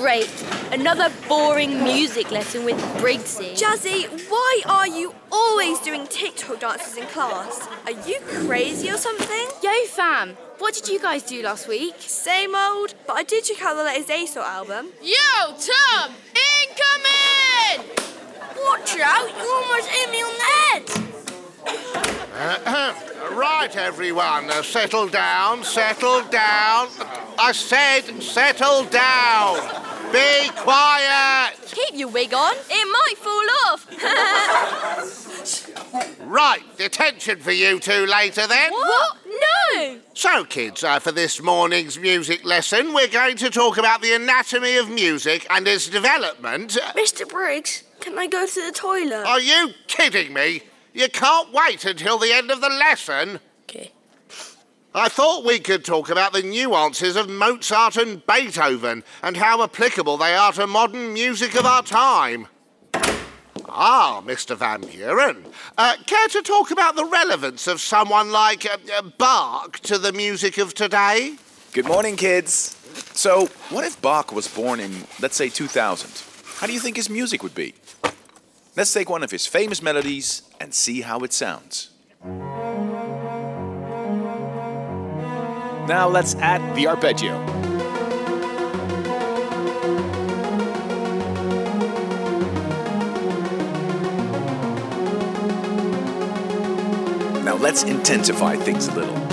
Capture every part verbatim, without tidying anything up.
Great. Another boring music lesson with Briggsy. Jazzy, why are you always doing TikTok dances in class? Are you crazy or something? Yo, fam. What did you guys do last week? Same old, but I did check out the latest A S O R album. Yo, Tom! Incoming! Watch out, you almost hit me on the head! Uh, right, everyone, uh, settle down, settle down. I said settle down. Be quiet. Keep your wig on. It might fall off. Right, detention for you two later then. What? No! So, kids, uh, for this morning's music lesson, we're going to talk about the anatomy of music and its development. Mister Briggs, can I go to the toilet? Are you kidding me? You can't wait until the end of the lesson. Okay. I thought we could talk about the nuances of Mozart and Beethoven and how applicable they are to modern music of our time. Ah, Mister Van Buren. Uh, care to talk about the relevance of someone like uh, uh, Bach to the music of today? Good morning, kids. So, what if Bach was born in, let's say, two thousand? How do you think his music would be? Let's take one of his famous melodies and see how it sounds. Now let's add the arpeggio. Now let's intensify things a little.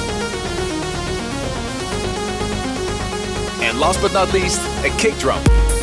And last but not least, a kick drum.